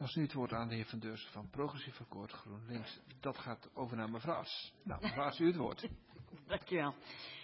Als nu het woord aan de heer Van Deursen van Progressief Akkoord GroenLinks. Dat gaat over naar mevrouw As. Nou, mevrouw As, u het woord. Dankjewel.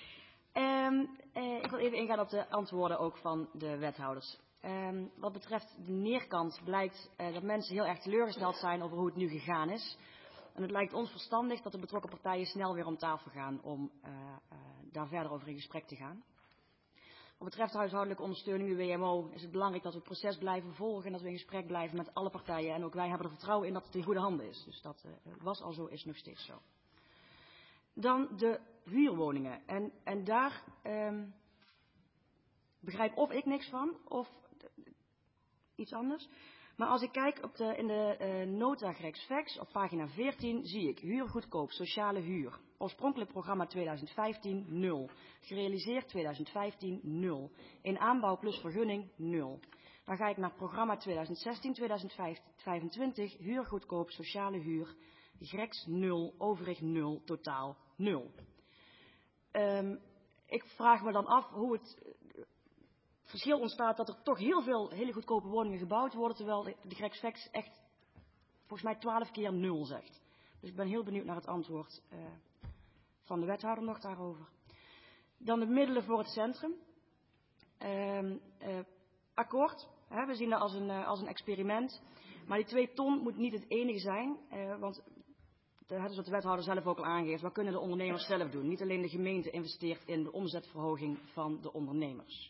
Ik wil even ingaan op de antwoorden ook van de wethouders. Wat betreft de neerkant blijkt dat mensen heel erg teleurgesteld zijn over hoe het nu gegaan is. En het lijkt ons verstandig dat de betrokken partijen snel weer om tafel gaan om daar verder over in gesprek te gaan. Wat betreft de huishoudelijke ondersteuning, de WMO, is het belangrijk dat we het proces blijven volgen en dat we in gesprek blijven met alle partijen. En ook wij hebben er vertrouwen in dat het in goede handen is. Dus dat was al zo, is nog steeds zo. Dan de huurwoningen. En daar begrijp of ik niks van, of iets anders. Maar als ik kijk in de nota Grex op pagina 14 zie ik huurgoedkoop, sociale huur. Oorspronkelijk programma 2015 0. Gerealiseerd 2015 0. In aanbouw plus vergunning 0. Dan ga ik naar programma 2016-2025 huurgoedkoop, sociale huur. Grex 0, overig 0, totaal 0. Ik vraag me dan af hoe het verschil ontstaat dat er toch heel veel hele goedkope woningen gebouwd worden, terwijl de Grex echt volgens mij 12 keer 0 zegt. Dus ik ben heel benieuwd naar het antwoord van de wethouder nog daarover. Dan de middelen voor het centrum. Akkoord. We zien dat als een experiment. Maar die 2 ton moet niet het enige zijn. Want dat is wat de wethouder zelf ook al aangeeft. Wat kunnen de ondernemers zelf doen? Niet alleen de gemeente investeert in de omzetverhoging van de ondernemers.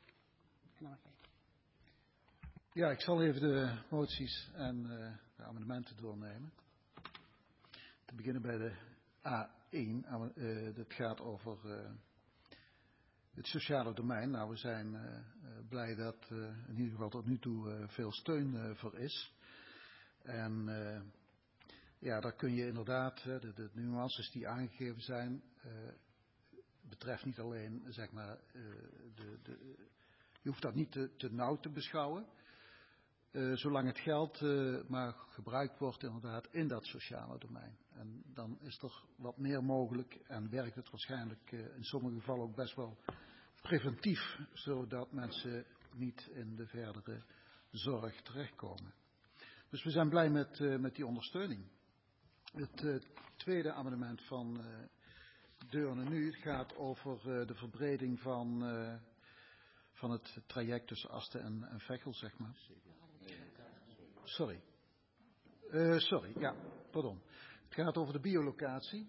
Ja, ik zal even de moties en de amendementen doornemen. Te beginnen bij de A1. Dat gaat over het sociale domein. Nou, we zijn blij dat in ieder geval tot nu toe veel steun voor is. En ja, daar kun je inderdaad, de nuances die aangegeven zijn, betreft niet alleen, zeg maar, je hoeft dat niet te nauw te beschouwen. Zolang het geld maar gebruikt wordt inderdaad in dat sociale domein. En dan is er wat meer mogelijk en werkt het waarschijnlijk in sommige gevallen ook best wel preventief, zodat mensen niet in de verdere zorg terechtkomen. Dus we zijn blij met die ondersteuning. Het tweede amendement van Deurne nu gaat over de verbreding van het traject tussen Asten en Veghel, zeg maar. Sorry, ja, pardon. Het gaat over de biolocatie.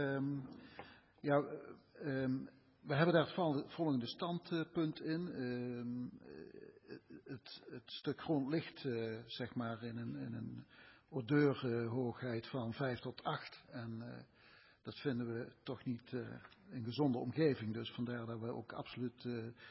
We hebben daar het volgende standpunt in. Het stuk grond ligt, zeg maar, in een ordeurhoogheid van 5 tot 8. En dat vinden we toch niet een gezonde omgeving. Dus vandaar dat we ook absoluut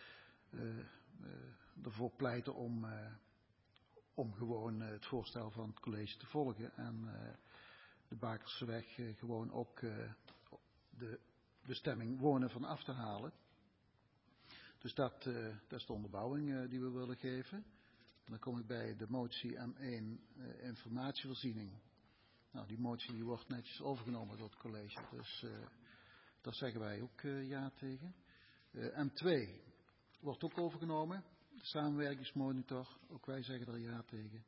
ervoor pleiten om gewoon het voorstel van het college te volgen en de Bakerseweg gewoon ook de bestemming wonen van af te halen. Dus dat is de onderbouwing die we willen geven. En dan kom ik bij de motie M1 informatievoorziening. Nou, die motie die wordt netjes overgenomen door het college, dus daar zeggen wij ook ja tegen. M2 wordt ook overgenomen. De samenwerkingsmonitor, ook wij zeggen er ja tegen.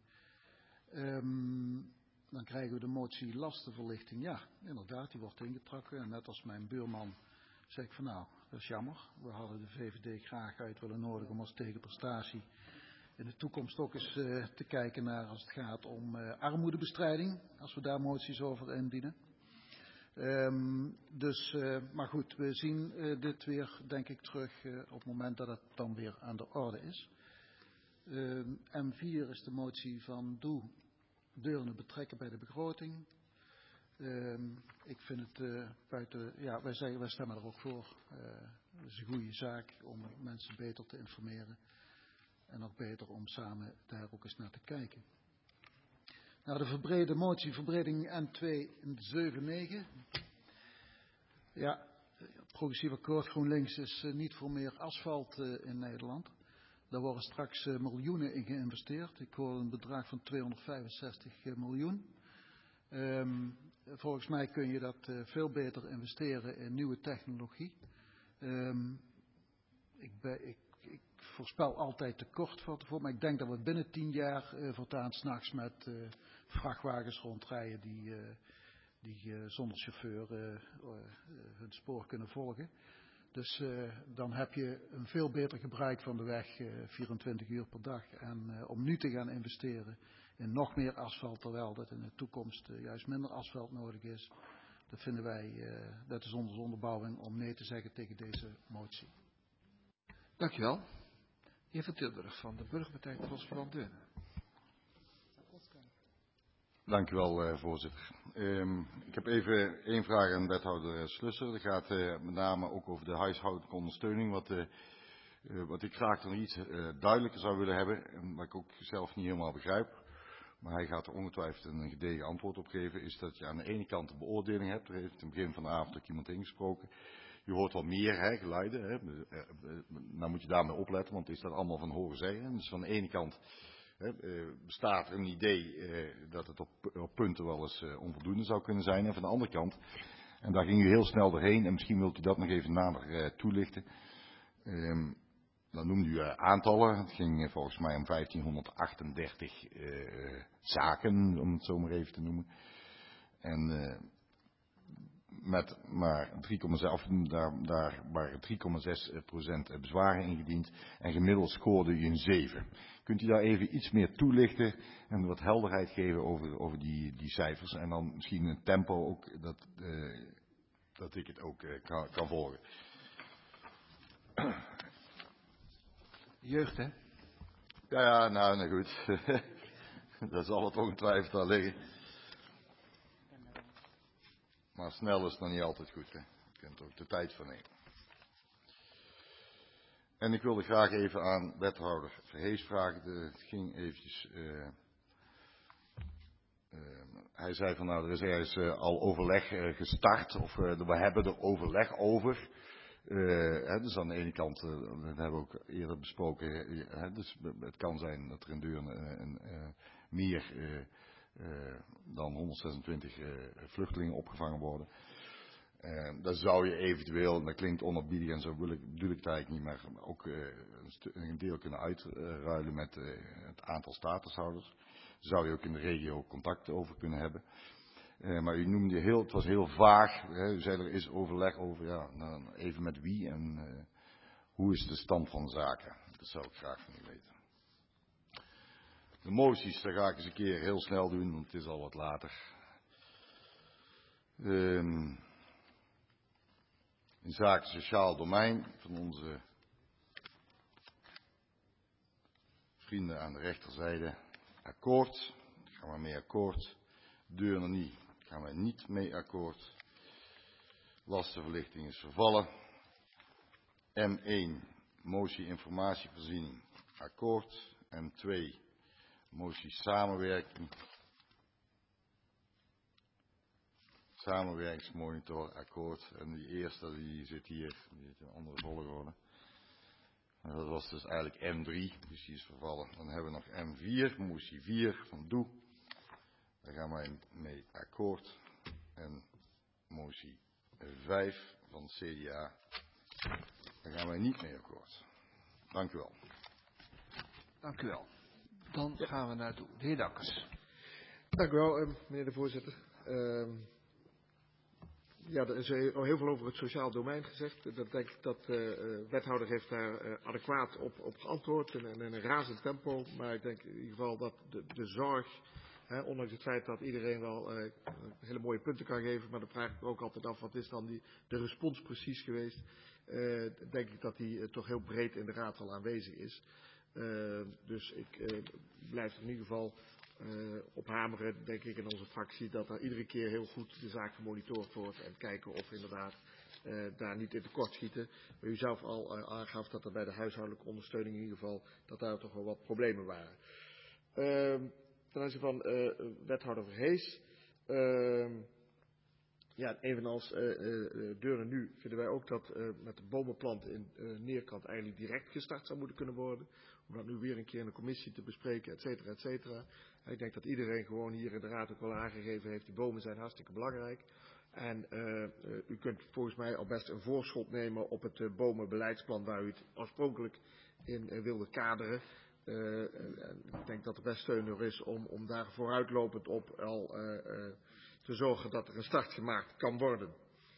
Dan krijgen we de motie lastenverlichting. Ja, inderdaad, die wordt ingetrokken. En net als mijn buurman zeg ik van nou, dat is jammer. We hadden de VVD graag uit willen nodigen om als tegenprestatie in de toekomst ook eens te kijken naar als het gaat om armoedebestrijding. Als we daar moties over indienen. Maar goed, we zien dit weer, denk ik, terug op het moment dat het dan weer aan de orde is. M4 is de motie van Deurne betrekken bij de begroting. Ik vind het buiten, ja, wij stemmen er ook voor. Het is een goede zaak om mensen beter te informeren. En nog beter om samen daar ook eens naar te kijken. Nou, de verbrede motie, verbreding N279. Ja, progressief akkoord GroenLinks is niet voor meer asfalt in Nederland. Daar worden straks miljoenen in geïnvesteerd. Ik hoor een bedrag van 265 miljoen. Volgens mij kun je dat veel beter investeren in nieuwe technologie. Ik voorspel altijd te kort van tevoren, maar ik denk dat we binnen 10 jaar voortaan 's nachts met vrachtwagens rondrijden die zonder chauffeur hun spoor kunnen volgen. Dus dan heb je een veel beter gebruik van de weg 24 uur per dag. En om nu te gaan investeren in nog meer asfalt, terwijl dat in de toekomst juist minder asfalt nodig is, dat vinden wij, dat is onze onderbouwing om nee te zeggen tegen deze motie. Dankjewel. Heer Van Tilburg van de Burgerpartij Transvaal Deurne. Dank u wel, voorzitter. Ik heb even één vraag aan wethouder Slusser. Dat gaat met name ook over de huishoudelijke ondersteuning. Wat ik graag nog iets duidelijker zou willen hebben. En wat ik ook zelf niet helemaal begrijp. Maar hij gaat er ongetwijfeld een gedegen antwoord op geven. Is dat je aan de ene kant de beoordeling hebt. Er heeft in het begin van de avond ook iemand ingesproken. Je hoort wel meer geluiden. Nou moet je daarmee opletten. Want is dat allemaal van horen zeggen. Dus van de ene kant bestaat er een idee dat het op punten wel eens onvoldoende zou kunnen zijn. En van de andere kant, en daar ging u heel snel doorheen, en misschien wilt u dat nog even nader toelichten. Dan noemde u aantallen. Het ging volgens mij om 1538 zaken, om het zo maar even te noemen. En met maar 3,6, daar waren 3,6% bezwaren ingediend. En gemiddeld scoorde u een 7. Kunt u daar even iets meer toelichten en wat helderheid geven over die cijfers? En dan misschien een tempo ook, dat ik het ook kan volgen. Jeugd, hè? Ja, nou goed. Dat zal het ongetwijfeld al liggen. Maar snel is nog niet altijd goed, hè. Je kunt er ook de tijd van nemen. En ik wilde graag even aan wethouder Verhees vragen. Het ging eventjes. Hij zei van nou, er is al overleg gestart. Of we hebben er overleg over. Dus aan de ene kant, dat hebben we ook eerder besproken. Dus het kan zijn dat er in Deurne meer dan 126 vluchtelingen opgevangen worden. Dan zou je eventueel, en dat klinkt onerbiedig en zo bedoel ik het eigenlijk niet, maar ook een deel kunnen uitruilen met het aantal statushouders. Daar zou je ook in de regio contact over kunnen hebben. Maar u noemde het was heel vaag. U zei er is overleg over, ja, nou, even met wie en hoe is de stand van zaken. Dat zou ik graag van u weten. De moties, daar ga ik eens een keer heel snel doen, want het is al wat later. In zaken sociaal domein van onze vrienden aan de rechterzijde. Akkoord, daar gaan we mee akkoord. Deurne niet, daar gaan we niet mee akkoord. Lastenverlichting is vervallen. M1, motie informatievoorziening, akkoord. M2, motie samenwerking. Samenwerkingsmonitor, akkoord. En die eerste, die zit hier, die heeft een andere volgorde. En dat was dus eigenlijk M3, dus die is vervallen. Dan hebben we nog M4, motie 4 van Doe. Daar gaan wij mee akkoord. En motie 5 van CDA. Daar gaan wij niet mee akkoord. Dank u wel. Dank u wel. Dan gaan we naar de heer Dakkers. Dank u wel, meneer de voorzitter. Ja, er is al heel veel over het sociaal domein gezegd. Dat denk ik dat de wethouder heeft daar adequaat op geantwoord in een razend tempo. Maar ik denk in ieder geval dat de zorg, ondanks het feit dat iedereen wel hele mooie punten kan geven, maar dan vraag ik me ook altijd af, wat is dan de respons precies geweest? Denk ik dat die toch heel breed in de raad al aanwezig is. Dus ik blijf er in ieder geval op hameren, denk ik, in onze fractie, dat er iedere keer heel goed de zaak gemonitord wordt en kijken of we inderdaad daar niet in tekort schieten. Maar u zelf al aangaf dat er bij de huishoudelijke ondersteuning in ieder geval, dat daar toch wel wat problemen waren. Ten aanzien van wethouder Verhees, ja, evenals Deurne nu vinden wij ook dat met de bomenplanten in Neerkant eigenlijk direct gestart zou moeten kunnen worden. Om dat nu weer een keer in de commissie te bespreken, et cetera, et cetera. Ik denk dat iedereen gewoon hier in de raad ook wel aangegeven heeft, die bomen zijn hartstikke belangrijk. En u kunt volgens mij al best een voorschot nemen op het bomenbeleidsplan waar u het oorspronkelijk in wilde kaderen. Ik denk dat er best steun er is om daar vooruitlopend op al te zorgen dat er een start gemaakt kan worden.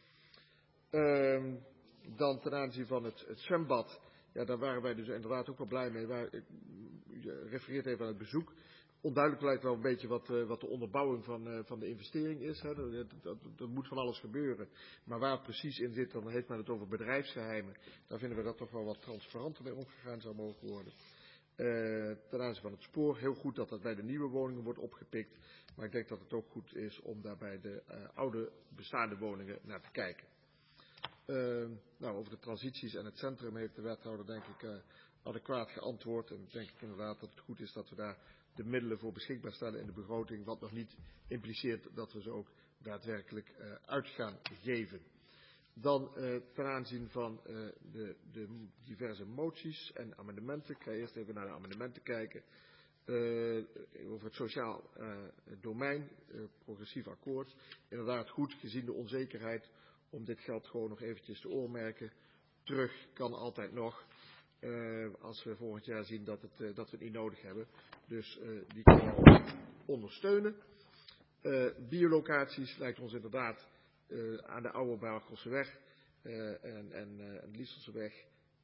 Dan ten aanzien van het zwembad, ja, daar waren wij dus inderdaad ook wel blij mee. Je refereert even aan het bezoek. Onduidelijk lijkt wel een beetje wat de onderbouwing van de investering is. Hè. Er moet van alles gebeuren. Maar waar het precies in zit, dan heeft men het over bedrijfsgeheimen. Daar vinden we dat toch wel wat transparanter mee omgegaan zou mogen worden. Ten aanzien van het spoor, heel goed dat dat bij de nieuwe woningen wordt opgepikt. Maar ik denk dat het ook goed is om daar bij de oude bestaande woningen naar te kijken. Over de transities en het centrum heeft de wethouder denk ik adequaat geantwoord. En denk ik inderdaad dat het goed is dat we daar de middelen voor beschikbaar stellen in de begroting. Wat nog niet impliceert dat we ze ook daadwerkelijk uit gaan geven. Dan ten aanzien van de diverse moties en amendementen. Ik ga eerst even naar de amendementen kijken. Over het sociaal domein, progressief akkoord. Inderdaad goed gezien de onzekerheid om dit geld gewoon nog eventjes te oormerken. Terug kan altijd nog. Als we volgend jaar zien dat we het niet nodig hebben. Dus die kunnen we ook ondersteunen. Biolocaties lijkt ons inderdaad aan de oude Bargelseweg en Lieselseweg.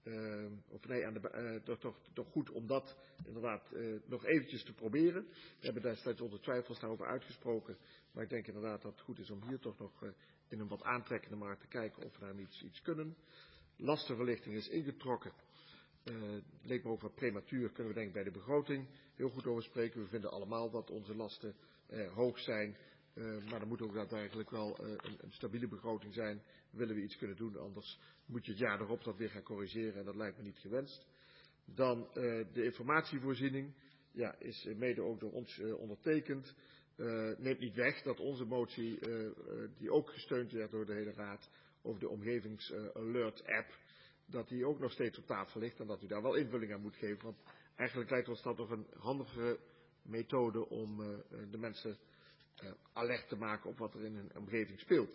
Toch goed om dat inderdaad nog eventjes te proberen. We hebben destijds onze twijfels daarover uitgesproken. Maar ik denk inderdaad dat het goed is om hier toch nog in een wat aantrekkende markt te kijken of we daar iets kunnen. Lastenverlichting is ingetrokken. Leek me ook wat prematuur, kunnen we denk ik bij de begroting heel goed over spreken. We vinden allemaal dat onze lasten hoog zijn. Maar er moet ook daadwerkelijk wel een stabiele begroting zijn. Willen we iets kunnen doen, anders moet je het jaar erop dat weer gaan corrigeren en dat lijkt me niet gewenst. Dan de informatievoorziening, ja, is mede ook door ons ondertekend. Neemt niet weg dat onze motie, die ook gesteund werd door de hele raad, over de omgevingsalert app, dat die ook nog steeds op tafel ligt en dat u daar wel invulling aan moet geven. Want eigenlijk lijkt ons dat toch een handige methode om de mensen alert te maken op wat er in hun omgeving speelt.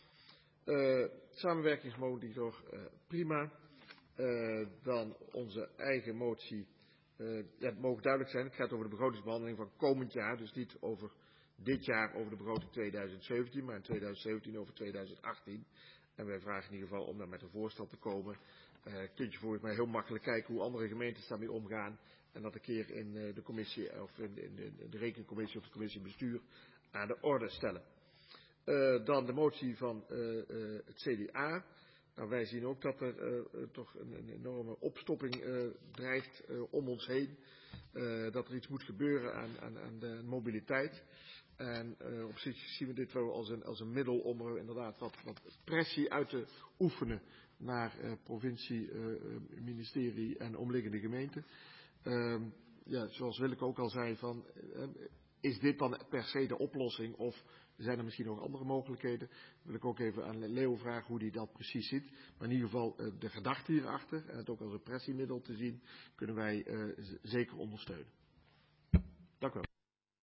Samenwerkingsmonitor, prima. Dan onze eigen motie. Het mogen duidelijk zijn, het gaat over de begrotingsbehandeling van komend jaar. Dus niet over dit jaar over de begroting 2017, maar in 2017 over 2018. En wij vragen in ieder geval om daar met een voorstel te komen. Kunt je volgens mij heel makkelijk kijken hoe andere gemeentes daarmee omgaan. En dat een keer in de commissie of in de rekencommissie of de commissie bestuur aan de orde stellen. Dan de motie van het CDA. Nou, wij zien ook dat er toch een enorme opstopping dreigt om ons heen. Dat er iets moet gebeuren aan de mobiliteit. En op zich zien we dit wel als een middel om er inderdaad wat pressie uit te oefenen naar provincie, ministerie en omliggende gemeenten. Zoals Willeke ook al zei, is dit dan per se de oplossing of zijn er misschien nog andere mogelijkheden? Wil ik ook even aan Leo vragen hoe hij dat precies ziet. Maar in ieder geval de gedachte hierachter en het ook als een pressiemiddel te zien, kunnen wij zeker ondersteunen.